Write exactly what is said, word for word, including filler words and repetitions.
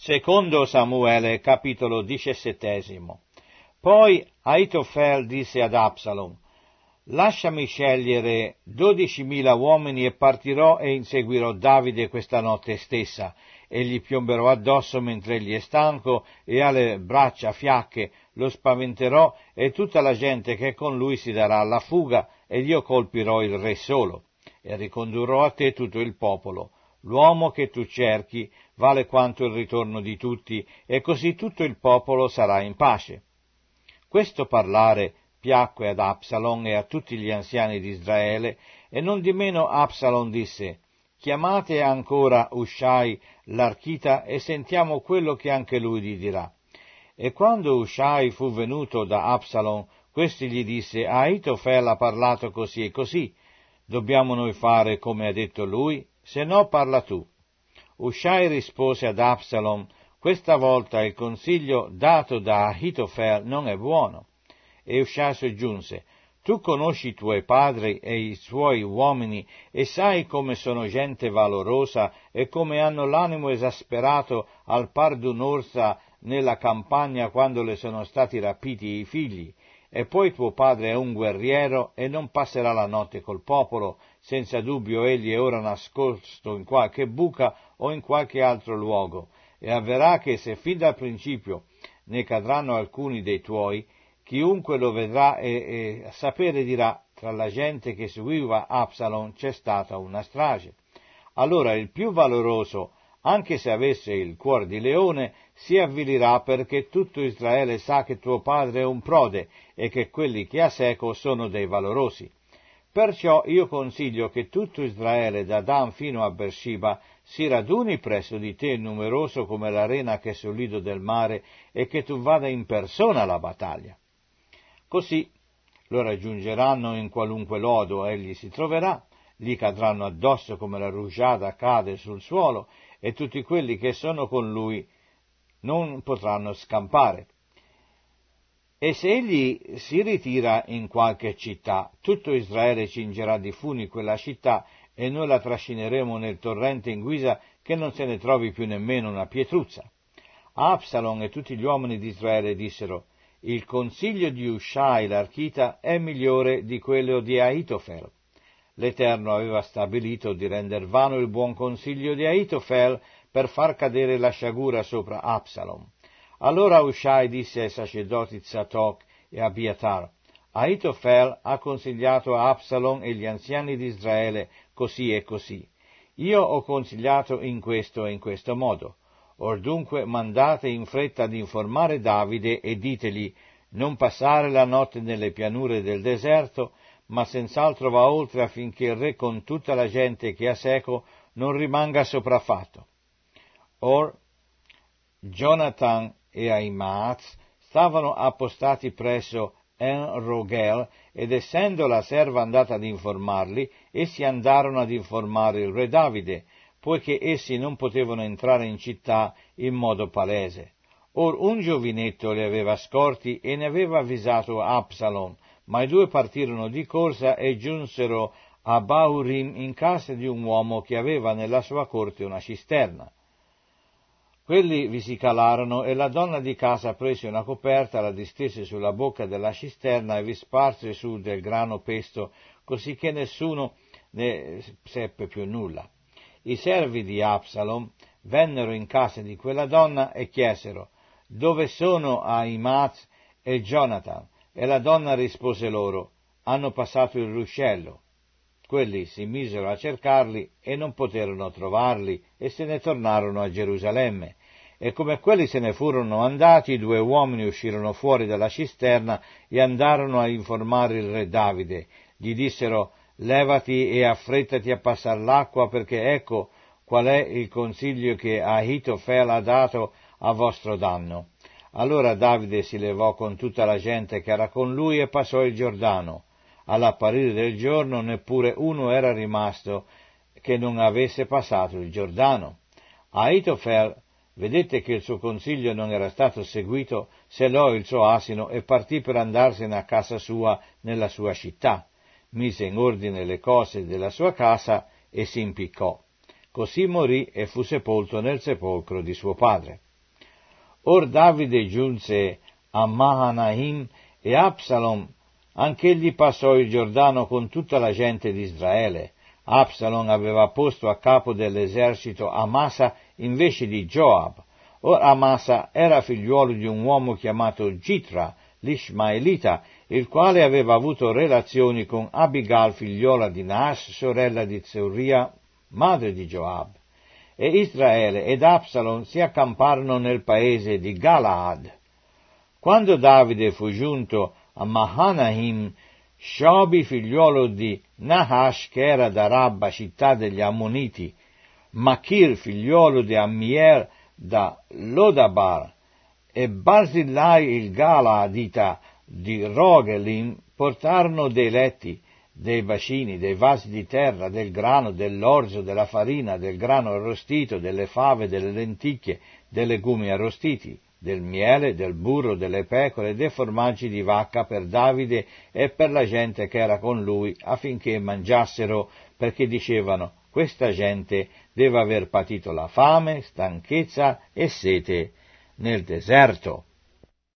Secondo Samuele, capitolo diciassettesimo. Poi Ahitofel disse ad Absalom: lasciami scegliere dodicimila uomini e partirò e inseguirò Davide questa notte stessa, e gli piomberò addosso mentre egli è stanco e ha le braccia fiacche, lo spaventerò e tutta la gente che è con lui si darà alla fuga ed io colpirò il re solo e ricondurrò a te tutto il popolo. L'uomo che tu cerchi vale quanto il ritorno di tutti, e così tutto il popolo sarà in pace. Questo parlare piacque ad Absalom e a tutti gli anziani di Israele, e non di meno Absalom disse: chiamate ancora Usciai l'archita e sentiamo quello che anche lui gli dirà. E quando Usciai fu venuto da Absalom, questi gli disse: Ahitofel ha parlato così e così, dobbiamo noi fare come ha detto lui? Se no parla tu. Usciai rispose ad Absalom: questa volta il consiglio dato da Ahitofel non è buono. E Usciai soggiunse: tu conosci i tuoi padri e i suoi uomini e sai come sono gente valorosa e come hanno l'animo esasperato al par d'un'orsa nella campagna quando le sono stati rapiti i figli. E poi tuo padre è un guerriero e non passerà la notte col popolo, senza dubbio egli è ora nascosto in qualche buca o in qualche altro luogo, e avverrà che se fin dal principio ne cadranno alcuni dei tuoi, chiunque lo vedrà e, e a sapere dirà: tra la gente che seguiva Absalom c'è stata una strage. Allora il più valoroso, anche se avesse il cuore di leone, si avvilirà, perché tutto Israele sa che tuo padre è un prode e che quelli che ha seco sono dei valorosi. Perciò io consiglio che tutto Israele, da Dan fino a Bershiba, si raduni presso di te numeroso come l'arena che è sul lido del mare, e che tu vada in persona alla battaglia. Così lo raggiungeranno in qualunque lodo egli si troverà, gli cadranno addosso come la rugiada cade sul suolo, e tutti quelli che sono con lui non potranno scampare. E se egli si ritira in qualche città, tutto Israele cingerà di funi quella città, e noi la trascineremo nel torrente in guisa che non se ne trovi più nemmeno una pietruzza. Absalom e tutti gli uomini di Israele dissero: il consiglio di Usciai l'archita è migliore di quello di Ahitofel. L'Eterno aveva stabilito di render vano il buon consiglio di Ahitofel per far cadere la sciagura sopra Absalom. Allora Usciai disse ai sacerdoti Zadok e Abiatar: Ahitofel ha consigliato a Absalom e gli anziani di Israele così e così. Io ho consigliato in questo e in questo modo. Or dunque mandate in fretta ad informare Davide e ditegli: non passare la notte nelle pianure del deserto, ma senz'altro va oltre affinché il re con tutta la gente che ha seco non rimanga sopraffatto. Or Jonathan e Ahimaaz stavano appostati presso En-Rogel, ed essendo la serva andata ad informarli, essi andarono ad informare il re Davide, poiché essi non potevano entrare in città in modo palese. Or un giovinetto li aveva scorti e ne aveva avvisato Absalom, ma i due partirono di corsa e giunsero a Bahurim in casa di un uomo che aveva nella sua corte una cisterna. Quelli vi si calarono e la donna di casa prese una coperta, la distese sulla bocca della cisterna e vi sparse su del grano pesto, così che nessuno ne seppe più nulla. I servi di Absalom vennero in casa di quella donna e chiesero: dove sono Ahimaaz e Jonathan? E la donna rispose loro: hanno passato il ruscello. Quelli si misero a cercarli e non poterono trovarli, e se ne tornarono a Gerusalemme. E come quelli se ne furono andati, due uomini uscirono fuori dalla cisterna e andarono a informare il re Davide. Gli dissero: levati e affrettati a passar l'acqua, perché ecco qual è il consiglio che Ahitofel ha dato a vostro danno. Allora Davide si levò con tutta la gente che era con lui e passò il Giordano. All'apparire del giorno neppure uno era rimasto che non avesse passato il Giordano. Ahitofel, vedette che il suo consiglio non era stato seguito, selò il suo asino e partì per andarsene a casa sua nella sua città. Mise in ordine le cose della sua casa e si impiccò. Così morì e fu sepolto nel sepolcro di suo padre. Or Davide giunse a Mahanaim e Absalom anch'egli passò il Giordano con tutta la gente di Israele. Absalom aveva posto a capo dell'esercito Amasa invece di Joab. Or Amasa era figliuolo di un uomo chiamato Gitra, l'Ishmaelita, il quale aveva avuto relazioni con Abigal, figliola di Naash, sorella di Zeruia, madre di Joab. E Israele ed Absalom si accamparono nel paese di Galaad. Quando Davide fu giunto a Mahanaim, Shobi, figliuolo di Nahash, che era da Rabba, città degli Ammoniti, Machir, figliuolo di Ammiel, da Lodabar, e Barzillai il Galaadita di Rogelim portarono dei letti, dei bacini, dei vasi di terra, del grano, dell'orzo, della farina, del grano arrostito, delle fave, delle lenticchie, dei legumi arrostiti, del miele, del burro, delle pecore e dei formaggi di vacca per Davide e per la gente che era con lui, affinché mangiassero, perché dicevano: questa gente deve aver patito la fame, stanchezza e sete nel deserto.